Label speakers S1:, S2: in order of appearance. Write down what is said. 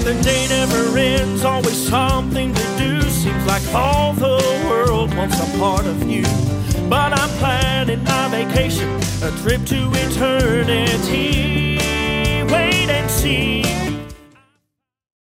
S1: The day never ends, always something to do. Seems like all the world wants a part of you. But I'm planning my vacation, a trip to eternity. Wait and see.